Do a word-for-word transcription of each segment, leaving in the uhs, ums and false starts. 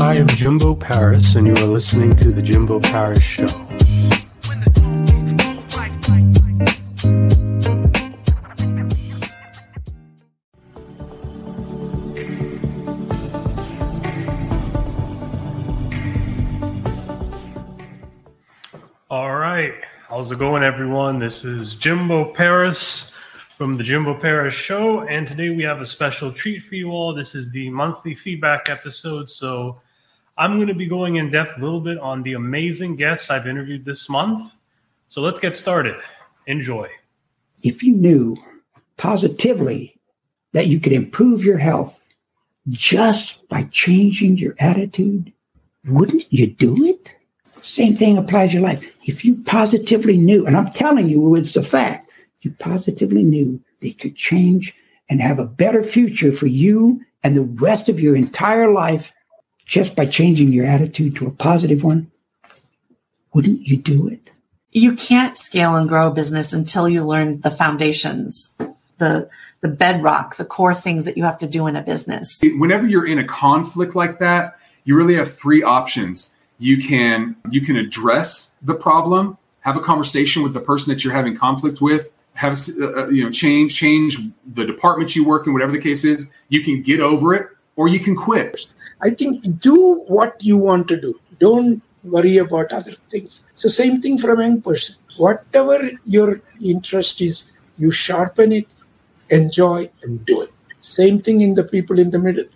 I am Jimbo Paris, and you are listening to The Jimbo Paris Show. All right. How's it going, everyone? This is Jimbo Paris from The Jimbo Paris Show, and today we have a special treat for you all. This is the monthly feedback episode, so I'm going to be going in depth a little bit on the amazing guests I've interviewed this month. So let's get started. Enjoy. If you knew positively that you could improve your health just by changing your attitude, wouldn't you do it? Same thing applies to your life. If you positively knew, and I'm telling you, it's a fact, you positively knew that you could change and have a better future for you and the rest of your entire life just by changing your attitude to a positive one, wouldn't you do it? You can't scale and grow a business until you learn the foundations, the the bedrock, the core things that you have to do in a business. Whenever you're in a conflict like that, you really have three options. You can you can address the problem, have a conversation with the person that you're having conflict with, have uh, you know change change the department you work in, whatever the case is. You can get over it, or you can quit. I think do what you want to do. Don't worry about other things. So same thing for a young person. Whatever your interest is, you sharpen it, enjoy, and do it. Same thing in the people in the middle.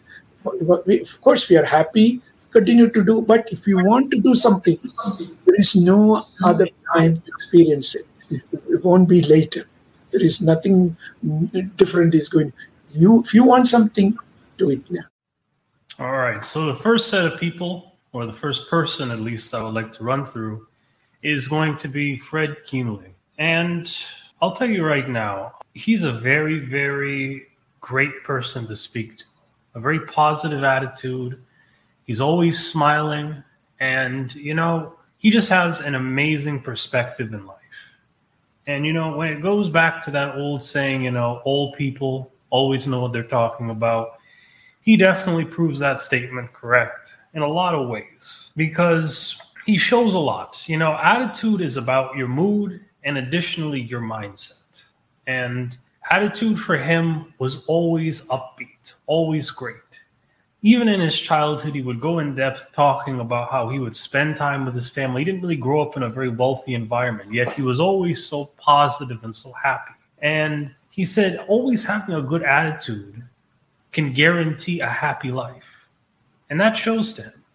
Of course, we are happy, continue to do, but if you want to do something, there is no other time to experience it. It won't be later. There is nothing different is going. You, if you want something, do it now. All right. So the first set of people, or the first person at least I would like to run through, is going to be Fred Kienle. And I'll tell you right now, he's a very, very great person to speak to. A very positive attitude. He's always smiling. And, you know, he just has an amazing perspective in life. And, you know, when it goes back to that old saying, you know, old people always know what they're talking about, he definitely proves that statement correct in a lot of ways because he shows a lot. You know, attitude is about your mood and additionally your mindset. And attitude for him was always upbeat, always great. Even in his childhood, he would go in depth talking about how he would spend time with his family. He didn't really grow up in a very wealthy environment, yet he was always so positive and so happy. And he said always having a good attitude can guarantee a happy life. And that shows to him.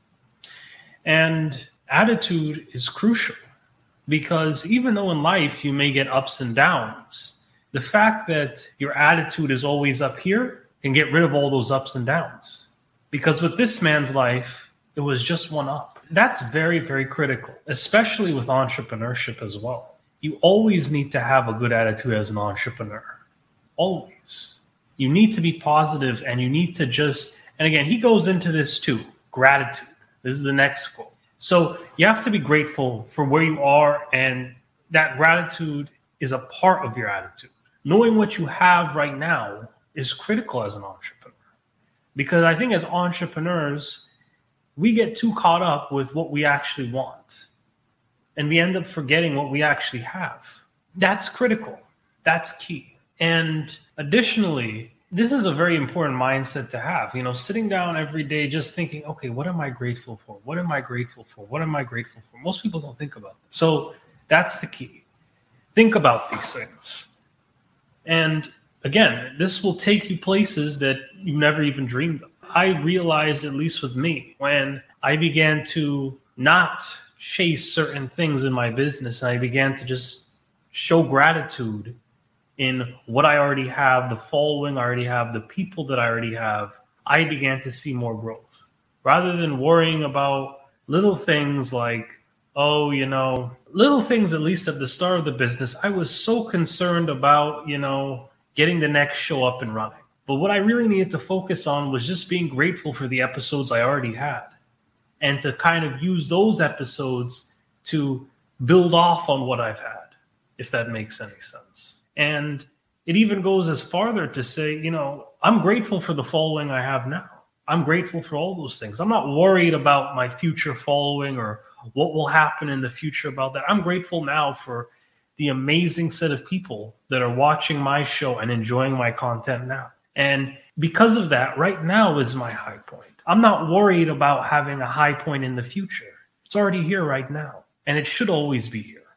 And attitude is crucial because even though in life you may get ups and downs, the fact that your attitude is always up here can get rid of all those ups and downs. Because with this man's life, it was just one up. That's very, very critical, especially with entrepreneurship as well. You always need to have a good attitude as an entrepreneur. Always. You need to be positive and you need to just, and again, he goes into this too, gratitude. This is the next quote. So you have to be grateful for where you are, and that gratitude is a part of your attitude. Knowing what you have right now is critical as an entrepreneur. Because I think as entrepreneurs, we get too caught up with what we actually want. And we end up forgetting what we actually have. That's critical. That's key. And additionally, this is a very important mindset to have. You know, sitting down every day just thinking, okay, what am I grateful for? What am I grateful for? What am I grateful for? Most people don't think about this. So that's the key. Think about these things. And again, this will take you places that you never even dreamed of. I realized, at least with me, when I began to not chase certain things in my business, and I began to just show gratitude in what I already have, the following I already have, the people that I already have, I began to see more growth. Rather than worrying about little things like, oh, you know, little things, at least at the start of the business, I was so concerned about, you know, getting the next show up and running. But what I really needed to focus on was just being grateful for the episodes I already had and to kind of use those episodes to build off on what I've had, if that makes any sense. And it even goes as farther to say, you know, I'm grateful for the following I have now. I'm grateful for all those things. I'm not worried about my future following or what will happen in the future about that. I'm grateful now for the amazing set of people that are watching my show and enjoying my content now. And because of that, right now is my high point. I'm not worried about having a high point in the future. It's already here right now, and it should always be here.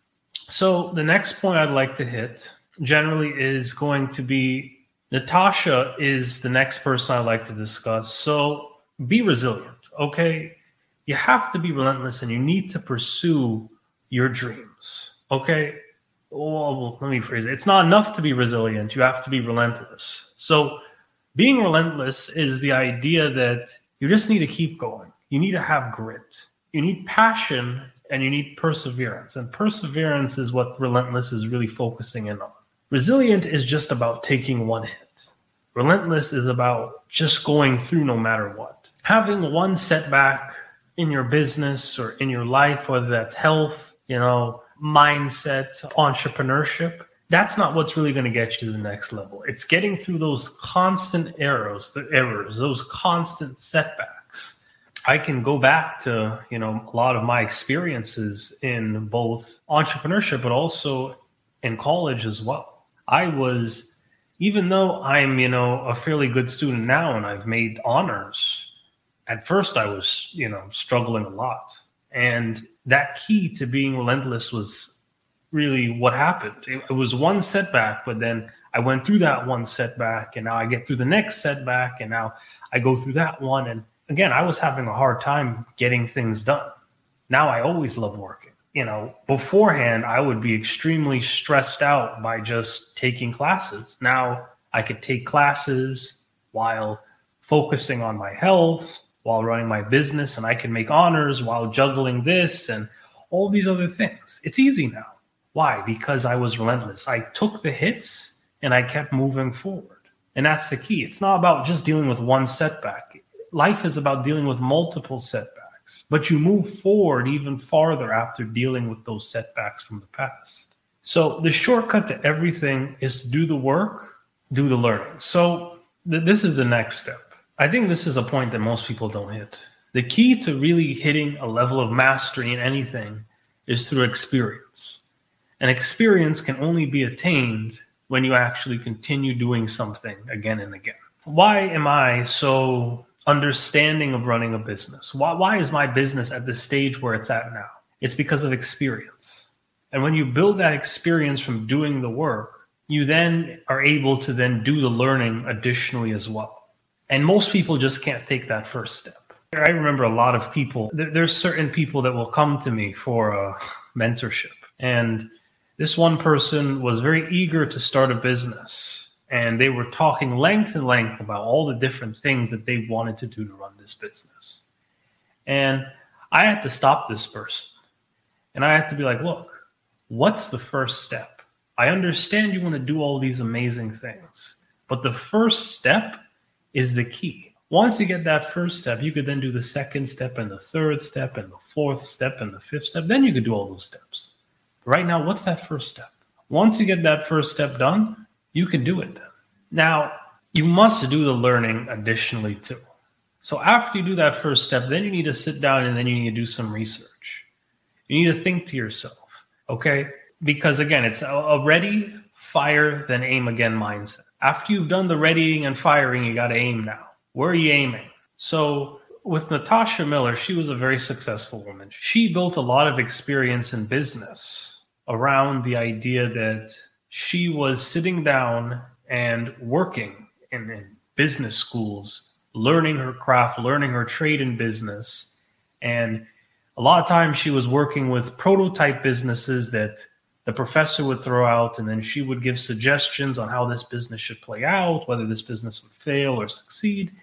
So the next point I'd like to hit generally is going to be Natasha is the next person I'd like to discuss. So be resilient, okay? You have to be relentless, and you need to pursue your dreams, okay? Well, let me phrase it. It's not enough to be resilient. You have to be relentless. So being relentless is the idea that you just need to keep going. You need to have grit. You need passion, and you need perseverance. And perseverance is what relentless is really focusing in on. Resilient is just about taking one hit. Relentless is about just going through no matter what. Having one setback in your business or in your life, whether that's health, you know, mindset, entrepreneurship, that's not what's really going to get you to the next level. It's getting through those constant errors, the errors, those constant setbacks. I can go back to, you know, a lot of my experiences in both entrepreneurship, but also in college as well. I was, even though I'm, you know, a fairly good student now and I've made honors, at first I was, you know, struggling a lot. And that key to being relentless was really what happened. It, it was one setback, but then I went through that one setback, and now I get through the next setback, and now I go through that one. And again, I was having a hard time getting things done. Now I always love working. You know, beforehand, I would be extremely stressed out by just taking classes. Now I could take classes while focusing on my health, while running my business, and I can make honors while juggling this and all these other things. It's easy now. Why? Because I was relentless. I took the hits and I kept moving forward. And that's the key. It's not about just dealing with one setback. Life is about dealing with multiple setbacks, but you move forward even farther after dealing with those setbacks from the past. So the shortcut to everything is to do the work, do the learning. So th- this is the next step. I think this is a point that most people don't hit. The key to really hitting a level of mastery in anything is through experience. And experience can only be attained when you actually continue doing something again and again. Why am I so understanding of running a business? Why, why is my business at the stage where it's at now? It's because of experience. And when you build that experience from doing the work, you then are able to then do the learning additionally as well. And most people just can't take that first step. I remember a lot of people, there's certain people that will come to me for a mentorship. And this one person was very eager to start a business. And they were talking length and length about all the different things that they wanted to do to run this business. And I had to stop this person. And I had to be like, look, what's the first step? I understand you want to do all these amazing things, but the first step is the key. Once you get that first step, you could then do the second step and the third step and the fourth step and the fifth step. Then you could do all those steps. Right now, what's that first step? Once you get that first step done, you can do it then. Now, you must do the learning additionally too. So after you do that first step, then you need to sit down and then you need to do some research. You need to think to yourself, okay? Because again, it's a ready, fire, then aim again mindset. After you've done the readying and firing, you got to aim now. Where are you aiming? So with Natasha Miller, she was a very successful woman. She built a lot of experience in business around the idea that she was sitting down and working in, in business schools, learning her craft, learning her trade in business. And a lot of times she was working with prototype businesses that the professor would throw out, and then she would give suggestions on how this business should play out, whether this business would fail or succeed.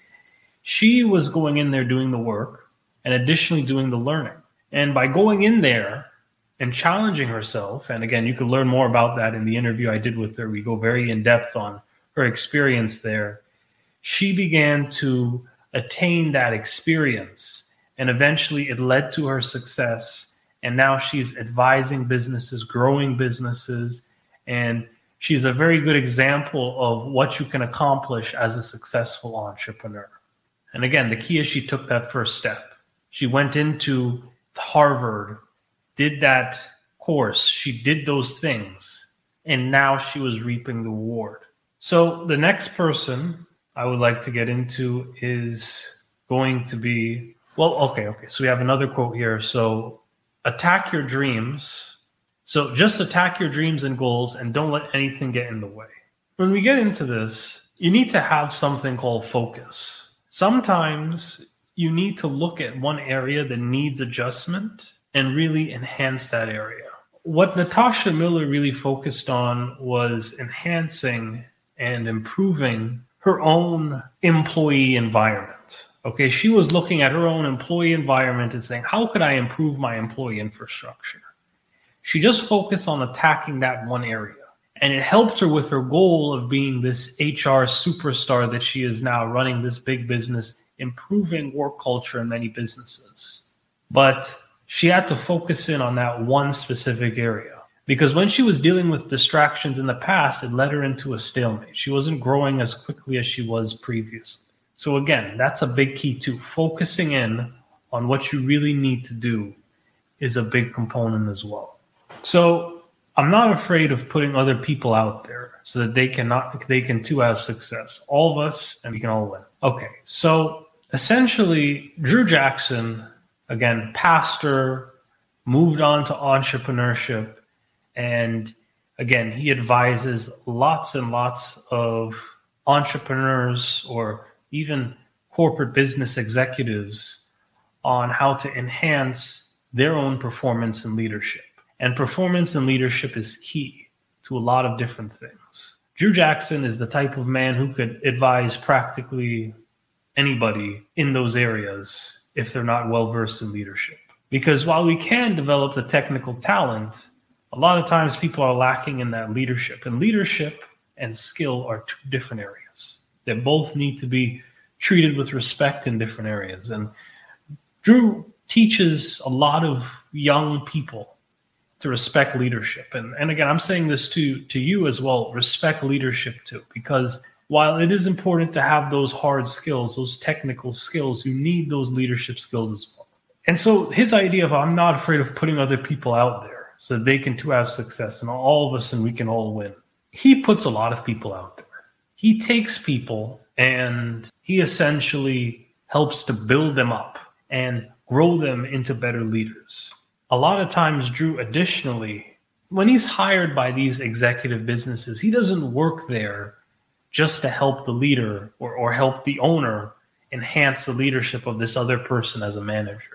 She was going in there doing the work and additionally doing the learning. And by going in there and challenging herself, and again, you can learn more about that in the interview I did with her. We go very in depth on her experience there. She began to attain that experience, and eventually it led to her success. And now she's advising businesses, growing businesses, and she's a very good example of what you can accomplish as a successful entrepreneur. And again, the key is she took that first step. She went into Harvard, did that course, she did those things, and now she was reaping the reward. So the next person I would like to get into is going to be, well, okay, okay. So we have another quote here. So attack your dreams. So just attack your dreams and goals and don't let anything get in the way. When we get into this, you need to have something called focus. Sometimes you need to look at one area that needs adjustment and really enhance that area. What Natasha Miller really focused on was enhancing and improving her own employee environment. Okay, she was looking at her own employee environment and saying, how could I improve my employee infrastructure? She just focused on attacking that one area. And it helped her with her goal of being this H R superstar that she is now, running this big business, improving work culture in many businesses. But she had to focus in on that one specific area. Because when she was dealing with distractions in the past, it led her into a stalemate. She wasn't growing as quickly as she was previously. So again, that's a big key too. Focusing in on what you really need to do is a big component as well. So I'm not afraid of putting other people out there so that they cannot, they can too have success. All of us, and we can all win. Okay, so essentially, Drew Jackson, again, pastor, moved on to entrepreneurship. And again, he advises lots and lots of entrepreneurs or even corporate business executives on how to enhance their own performance and leadership. And performance and leadership is key to a lot of different things. Drew Jackson is the type of man who could advise practically anybody in those areas if they're not well-versed in leadership. Because while we can develop the technical talent, a lot of times people are lacking in that leadership. And leadership and skill are two different areas. They both need to be treated with respect in different areas. And Drew teaches a lot of young people to respect leadership. And, and again, I'm saying this to, to you as well, respect leadership too, because while it is important to have those hard skills, those technical skills, you need those leadership skills as well. And so his idea of, I'm not afraid of putting other people out there so that they can too have success and all of us and we can all win. He puts a lot of people out there. He takes people and he essentially helps to build them up and grow them into better leaders. A lot of times, Drew, additionally, when he's hired by these executive businesses, he doesn't work there just to help the leader or, or help the owner enhance the leadership of this other person as a manager.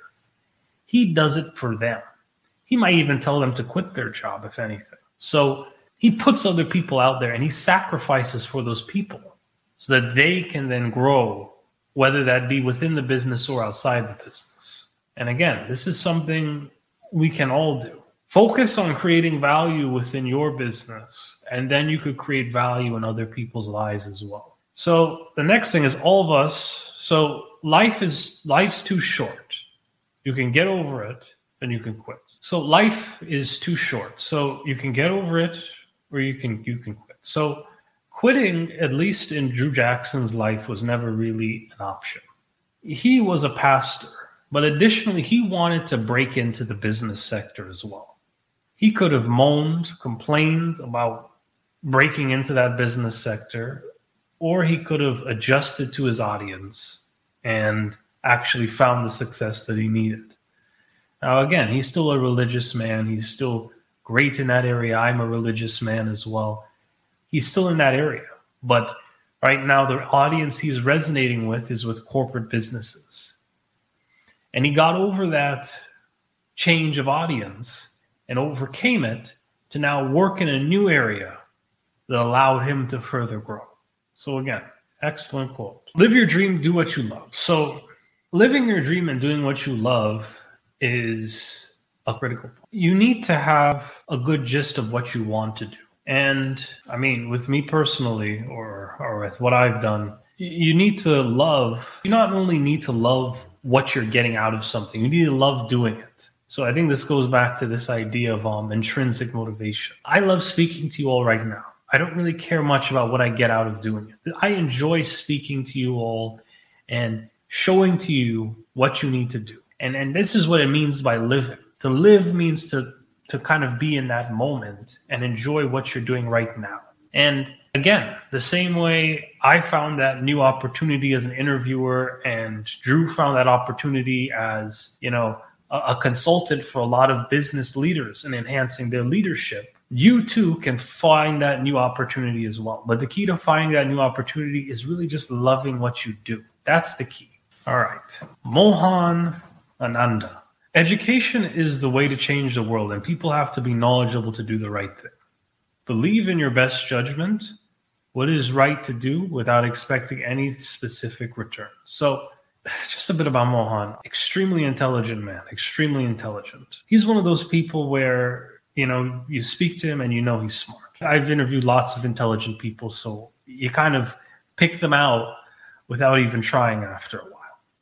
He does it for them. He might even tell them to quit their job, if anything. So he puts other people out there and he sacrifices for those people so that they can then grow, whether that be within the business or outside the business. And again, this is something we can all do. Focus on creating value within your business, and then you could create value in other people's lives as well. So the next thing is all of us. So life is life's too short. You can get over it, and you can quit. So life is too short. So you can get over it, or you can you can quit. So quitting, at least in Drew Jackson's life, was never really an option. He was a pastor. But additionally, he wanted to break into the business sector as well. He could have moaned, complained about breaking into that business sector, or he could have adjusted to his audience and actually found the success that he needed. Now, again, he's still a religious man. He's still great in that area. I'm a religious man as well. He's still in that area. But right now, the audience he's resonating with is with corporate businesses. And he got over that change of audience and overcame it to now work in a new area that allowed him to further grow. So again, excellent quote. Live your dream, do what you love. So living your dream and doing what you love is a critical point. You need to have a good gist of what you want to do. And I mean, with me personally, or, or with what I've done, you need to love, you not only need to love what you're getting out of something, you need to love doing it. So I think this goes back to this idea of um, intrinsic motivation. I love speaking to you all right now. I don't really care much about what I get out of doing it. I enjoy speaking to you all and showing to you what you need to do. And and this is what it means by living. To live means to to kind of be in that moment and enjoy what you're doing right now. And again, the same way I found that new opportunity as an interviewer, and Drew found that opportunity as, you know, a, a consultant for a lot of business leaders and enhancing their leadership, you too can find that new opportunity as well. But the key to finding that new opportunity is really just loving what you do. That's the key. All right. Mohan Ananda. Education is the way to change the world, and people have to be knowledgeable to do the right thing. Believe in your best judgment, what is right to do without expecting any specific return. So just a bit about Mohan. Extremely intelligent man, extremely intelligent. He's one of those people where, you know, you speak to him and you know he's smart. I've interviewed lots of intelligent people, so you kind of pick them out without even trying after a while.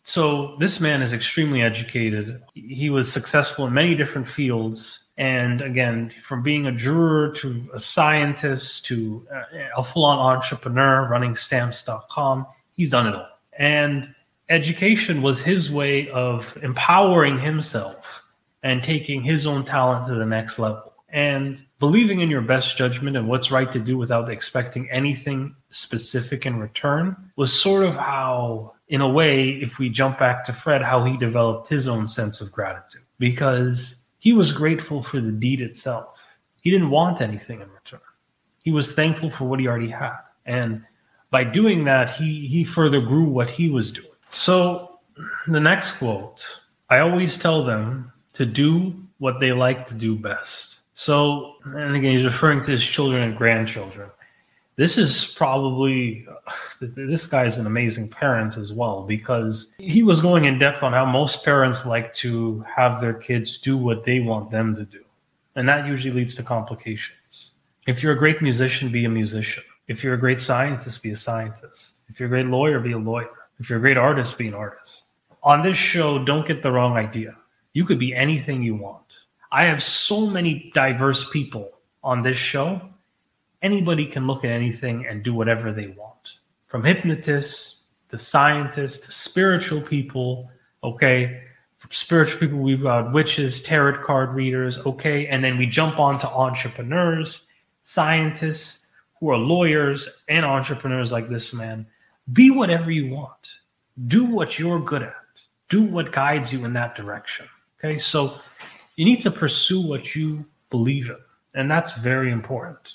So this man is extremely educated. He was successful in many different fields. And again, from being a juror to a scientist to a full-on entrepreneur running stamps dot com, he's done it all. And education was his way of empowering himself and taking his own talent to the next level. And believing in your best judgment and what's right to do without expecting anything specific in return was sort of how, in a way, if we jump back to Fred, how he developed his own sense of gratitude. Because he was grateful for the deed itself. He didn't want anything in return. He was thankful for what he already had. And by doing that, he, he further grew what he was doing. So the next quote, I always tell them to do what they like to do best. So, and again, he's referring to his children and grandchildren. This is probably, this guy's an amazing parent as well, because he was going in depth on how most parents like to have their kids do what they want them to do. And that usually leads to complications. If you're a great musician, be a musician. If you're a great scientist, be a scientist. If you're a great lawyer, be a lawyer. If you're a great artist, be an artist. On this show, don't get the wrong idea. You could be anything you want. I have so many diverse people on this show. Anybody can look at anything and do whatever they want. From hypnotists to scientists to spiritual people, okay? From spiritual people, we've got witches, tarot card readers, okay? And then we jump on to entrepreneurs, scientists who are lawyers and entrepreneurs like this man. Be whatever you want. Do what you're good at. Do what guides you in that direction, okay? So you need to pursue what you believe in, and that's very important.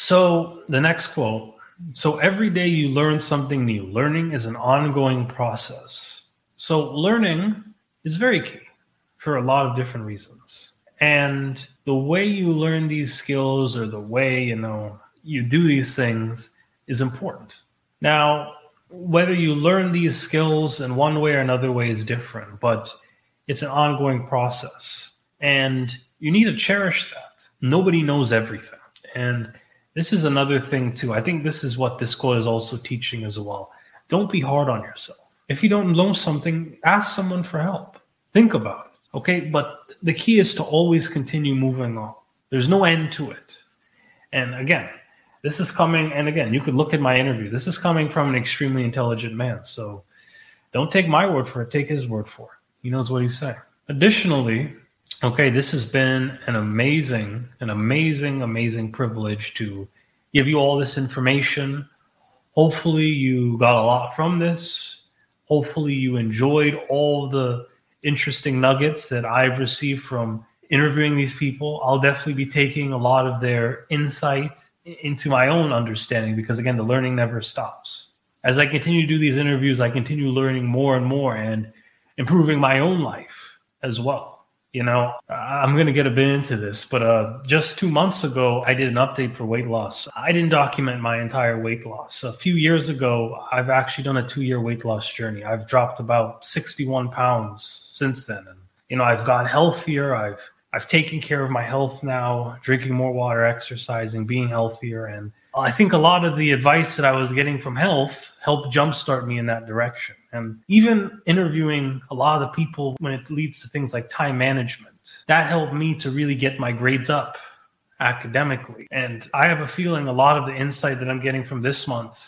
So the next quote, so every day you learn something new. Learning is an ongoing process. So learning is very key for a lot of different reasons. And the way you learn these skills, or the way, you know, you do these things, is important. Now, whether you learn these skills in one way or another way is different, but it's an ongoing process. And you need to cherish that. Nobody knows everything. And this is another thing too. I think this is what this quote is also teaching as well. Don't be hard on yourself. If you don't know something, ask someone for help. Think about it, okay? But the key is to always continue moving on. There's no end to it. And again, this is coming, and again, you could look at my interview. This is coming from an extremely intelligent man. So don't take my word for it. Take his word for it. He knows what he's saying. Additionally, okay, this has been an amazing, an amazing, amazing privilege to give you all this information. Hopefully you got a lot from this. Hopefully you enjoyed all the interesting nuggets that I've received from interviewing these people. I'll definitely be taking a lot of their insight into my own understanding, because again, the learning never stops. As I continue to do these interviews, I continue learning more and more and improving my own life as well. You know, I'm going to get a bit into this, but uh, just two months ago, I did an update for weight loss. I didn't document my entire weight loss. A few years ago, I've actually done a two-year weight loss journey. I've dropped about sixty-one pounds since then. And, you know, I've gotten healthier. I've I've taken care of my health now, drinking more water, exercising, being healthier. And I think a lot of the advice that I was getting from health helped jumpstart me in that direction. And even interviewing a lot of the people when it leads to things like time management, that helped me to really get my grades up academically. And I have a feeling a lot of the insight that I'm getting from this month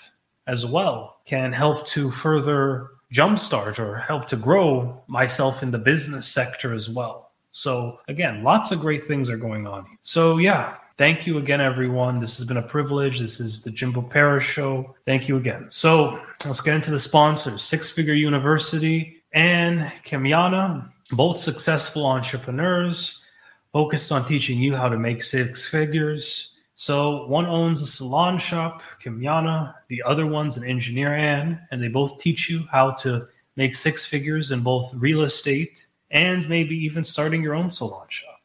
as well can help to further jumpstart or help to grow myself in the business sector as well. So again, lots of great things are going on. So yeah, thank you again, everyone. This has been a privilege. This is the Jimbo Paris Show. Thank you again. So let's get into the sponsors. Six Figure University and Kemiana, both successful entrepreneurs focused on teaching you how to make six figures. So one owns a salon shop, Kemiana. The other one's an engineer, Ann, and they both teach you how to make six figures in both real estate and maybe even starting your own salon shop.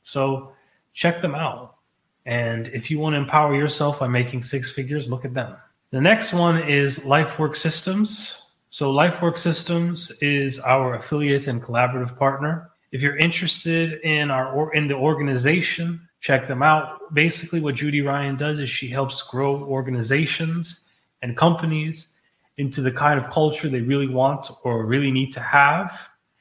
So check them out. And if you want to empower yourself by making six figures, look at them. The next one is LifeWork Systems. So LifeWork Systems is our affiliate and collaborative partner. If you're interested in our or in the organization, check them out. Basically, what Judy Ryan does is she helps grow organizations and companies into the kind of culture they really want or really need to have.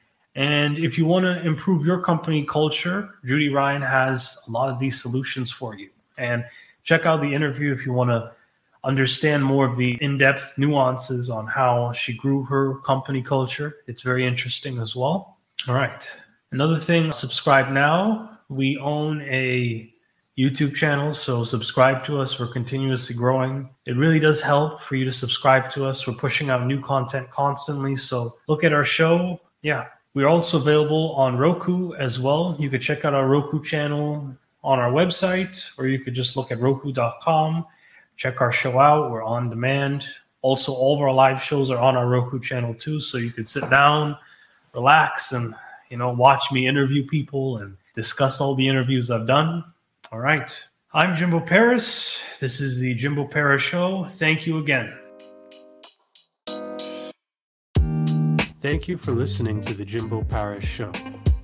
And if you want to improve your company culture, Judy Ryan has a lot of these solutions for you. And check out the interview if you want to understand more of the in-depth nuances on how she grew her company culture. It's very interesting as well. All right. Another thing, subscribe now. We own a YouTube channel, so subscribe to us. We're continuously growing. It really does help for you to subscribe to us. We're pushing out new content constantly, so look at our show. Yeah, we're also available on Roku as well. You could check out our Roku channel on our website, or you could just look at roku dot com. Check our show out. We're on demand. Also, all of our live shows are on our Roku channel too, so you could sit down, relax, and you know, watch me interview people and discuss all the interviews I've done. All right. I'm Jimbo Paris. This is the Jimbo Paris Show. Thank you again. Thank you for listening to the Jimbo Paris Show.